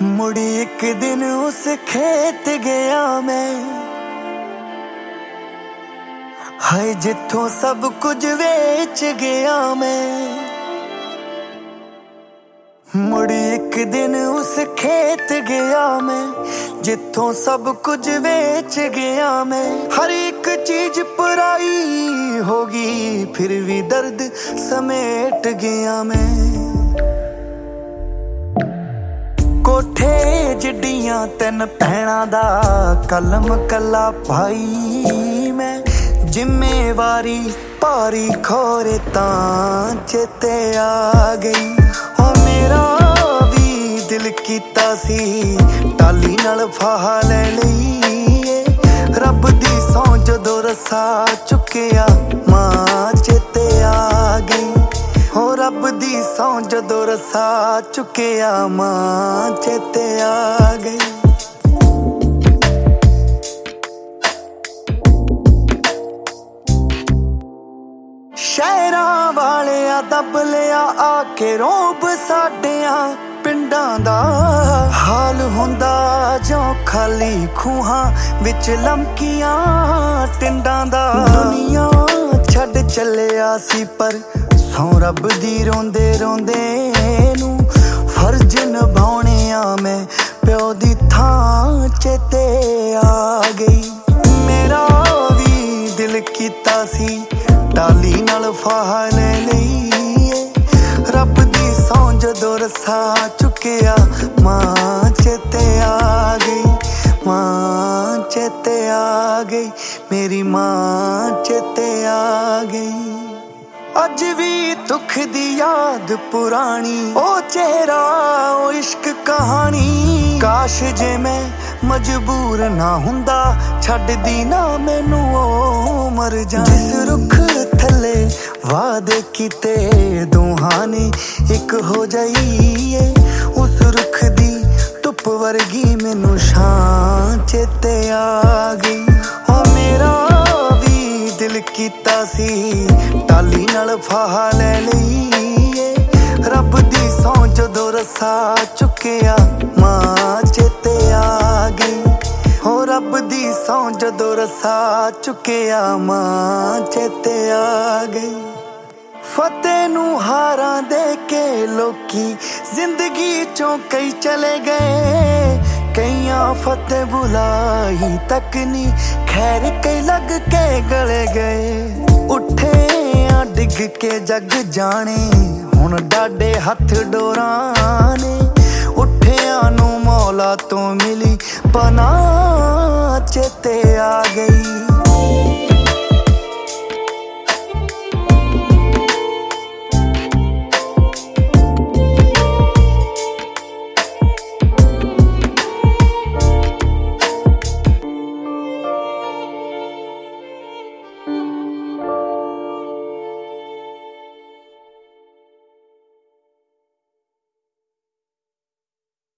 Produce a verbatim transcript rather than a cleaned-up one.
मुड़ी एक दिन उस खेत गया मैं, हाय जिथों सब कुछ वेच गया मैं। मुड़ी एक दिन उस खेत गया मैं, जिथों सब कुछ वेच गया मैं। हर एक चीज पराई होगी फिर भी दर्द समेट गया मैं। कोठे जिड्डियां तीन भैणां दा कलम कला भाई मैं। जिम्मेवारी भारी खोरे तां चेते आ गई। ओ मेरा भी दिल कीता सी टाली नाल फाह ले लईए। रब दी सौं जदों रसा चुकिया मां चेते आ गई। हो रब दी सौं जदों रसा चुकिया मां चेते आ गई। शहरां वालिया दब लिया आके रोब साडियां पिंडां दा। हाल हुंदा जो खाली खूहां विच लमकियां टिंडां दा। दुनिया छड्ड चलिया सी पर सौ रब दी रोंदे रोंदे नू। फर्ज निभाउणे आ मैं प्यो दी थां चेते आ गई। मेरा भी दिल कीता सी टाली नाल फाह ले लईए। रब दी सौं जदों रसा चुकिया मां चेते आ गई। मां चेते आ गई, मेरी मां चेते आ गई। अज भी दुख दी याद पुरानी, ओ चेहरा ओ इश्क कहानी। काश जे मैं मजबूर ना हुंदा छड्ड दी ना मैनू ओ मर जा। जिस रुख थले वादे कीते दोहां ने एक हो जाइए। उस रुख दी धुप वर्गी मैनू शां चेते आ गई। ओ मेरा भी दिल कीता सी टाली नाल फाह ले लईए। रब दी सौं जदों रसा चुकिया मां चेते आ गई। हो रब दी सौं जदों रसा चुकिया मां चेते आ गई। फतेह नू हारां दे के लोकी जिंदगी चों कई चले गए। कईयां फतेह बुलाई तक नी खैर कई लग के गले गए। उठे आ डिग के जग जाने हुण डाडे हथ डोरां ने। उठिया नू मौला तो मिली पनाह चेते आ गई।